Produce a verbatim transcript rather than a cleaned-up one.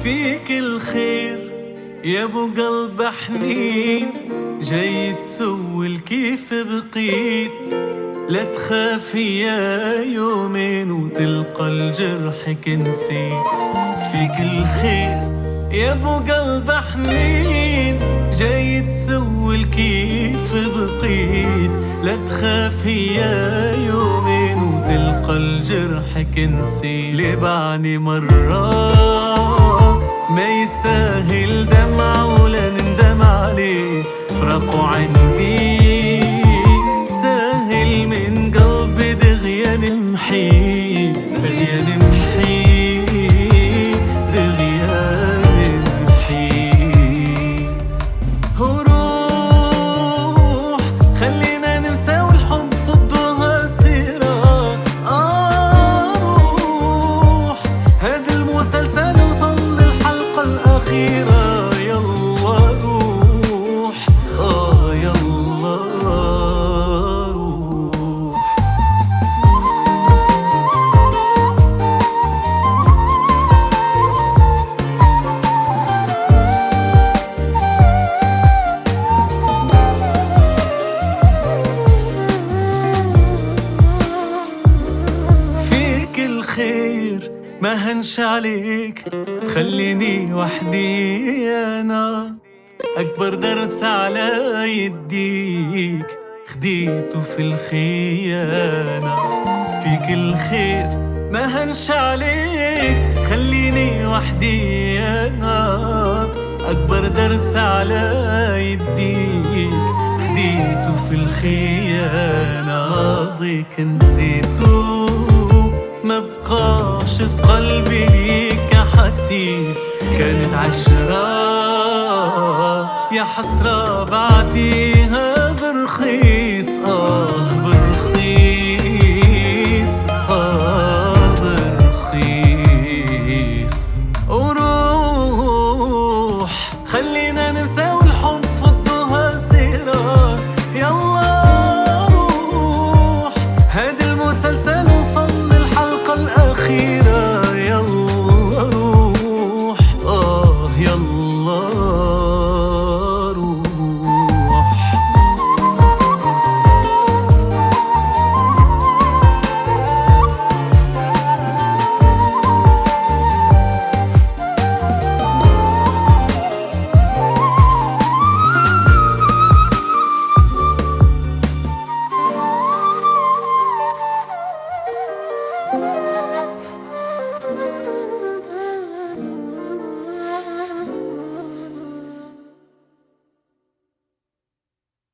فيك الخير يا ابو قلب حنين، جاي تسول كيف بقيت. لا تخافي يا يومين وتلقى الجرحك نسيت. فيك الخير يا ابو قلب حنين، جاي تسول كيف بقيت. لا تخافي يا يومين وتلقى الجرحك نسيت. لبعني مرة ما يستاهل دمع ولا نندم عليه. فراقه عندي ساهل من قلبي دغيا نمحي، دغيا نمحي، دغيا نمحي. وروح خلينا ننسى والحب صدها سيرة. آه روح هذا المسلسل وصل للحلقة الأخيرة. يلا روح آه يلا روح. فيك الخير ما هنش عليك تخليني وحدي أنا. أكبر درس على يديك خديته في الخيانة. فيك الخير ما هنش عليك خليني وحدي أنا. أكبر درس على يديك خديته في الخيانة. قاضيك نسيته ما بقاش في قلبي ليك أحاسيس. كانت عشرة يا حسرة بعديها برخيص. آه برخيص.